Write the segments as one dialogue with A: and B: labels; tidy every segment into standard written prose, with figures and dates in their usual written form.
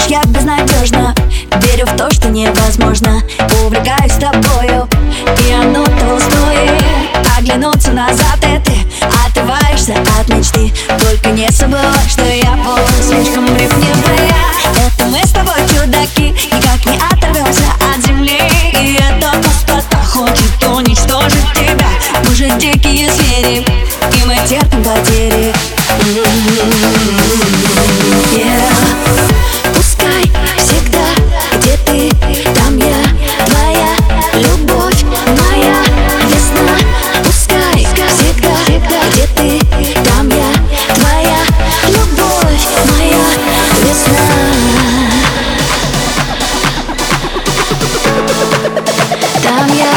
A: я безнадежна, верю в то, что невозможно. Увлекаюсь тобою, и оно того стоит. Оглянуться назад, и ты отрываешься от мечты. Только не забывай, что я слишком ревнивая. Это мы с тобой чудаки, никак не оторвемся от земли. И эта пустота хочет уничтожить тебя. Мы же дикие звери, и мы терпим потери. Пускай всегда, где ты, там я, твоя любовь, моя весна. Пускай всегда, где ты, там я, твоя любовь, моя весна. Там я.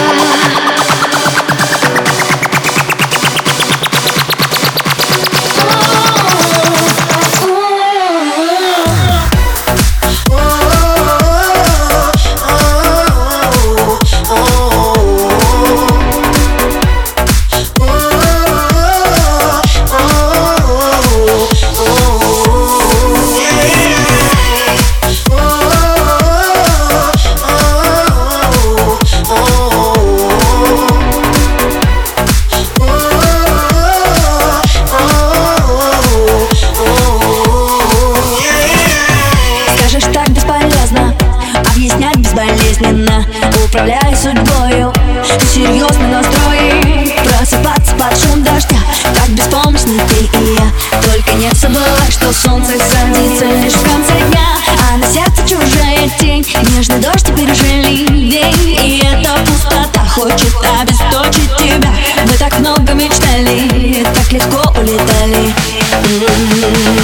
A: Объяснять безболезненно, управляя судьбою. Ты серьезный настрой, просыпаться под шум дождя. Так беспомощны ты и я. Только не забывай, что солнце садится лишь в конце дня, а на сердце чужая тень. Нежный дождь теперь уже ливень, и эта пустота хочет обесточить тебя. Мы так много мечтали, так легко улетали.